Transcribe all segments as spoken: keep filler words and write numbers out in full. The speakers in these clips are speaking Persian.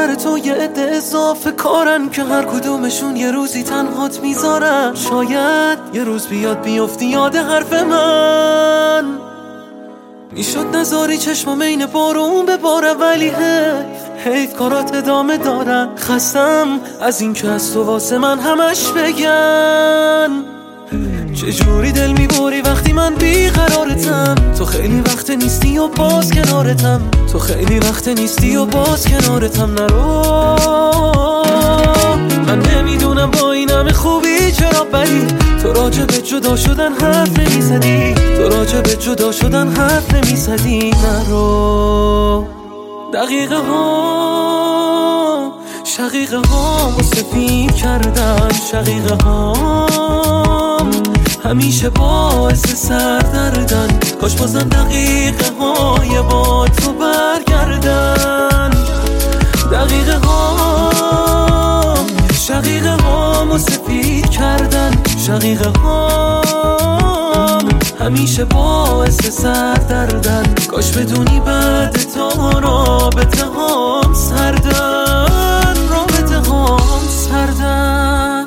سر تو یه عده اضافه کارن که هر کدومشون یه روزی تنهات میذارن. شاید یه روز بیاد بیفتی یاد حرف من، میشد نذاری چشمام این بارون بباره، ولی حیف حیف کارات ادامه دارن. خستم از این که از تو واسه من همش بگن. چجوری دل میبری وقتی من بیقرارتم؟ تو خیلی وقت نیستی و باز کنارتم، تو خیلی وقت نیستی و باز کنارتم. نرو، من نمیدونم با این همه خوبی چرا بدی. تو راجع به جدا شدن حرف نمیزدی، تو راجع به جدا شدن حرف نمیزدی. نرو، دقیقه ها شقیقه ها سفید کردن، شقیقه ها همیشه باعث سردردن. کاش بازم دقیقه های با تو برگردن. دقیقه ها شقیقه ها سفید کردن، شقیقه ها همیشه باعث سردردن. کاش بدونی بعد تا رابطه هام سردن، رابطه هام سردن.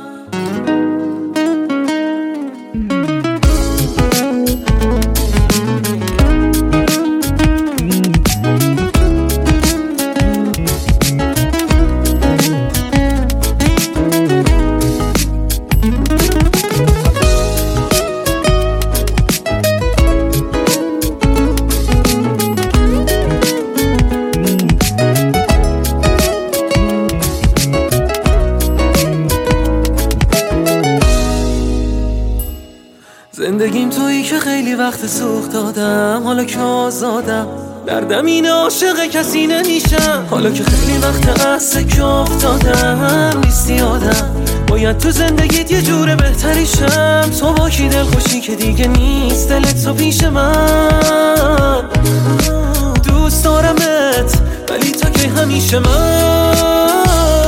زندگیم تویی که خیلی وقت سوخت دادم، حالا که آزادم دردم اینه عاشق کسی نمیشم. حالا که خیلی وقت از که افتادم نیستی آدم، باید تو زندگیت یه جور بهتری شم. تو با کی دل خوشی که دیگه نیست دلت تو پیش من. دوست دارمت ولی تا که همیشه من،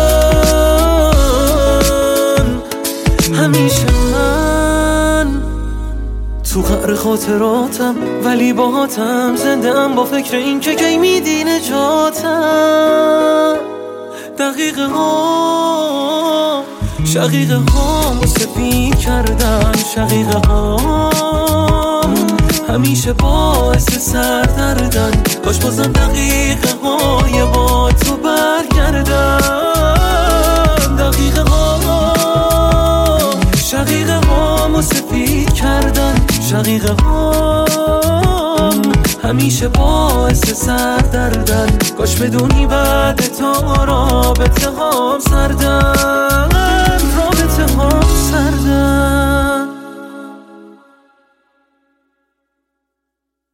همیشه من تو قعر خاطراتم، ولی باهاتم زنده ام با فکر این که کی میدی نجاتم. دقیقه ها شقیقه ها سفید کردن، شقیقه ها همیشه باعث سردردن. کاش بازم دقیقه های با تو برگردن. دقیقه ها شقیقه ها سفید کردن، شقیقه ها همیشه باعث سردردن. کاش بدونی بعد تا رابطه هام سردن.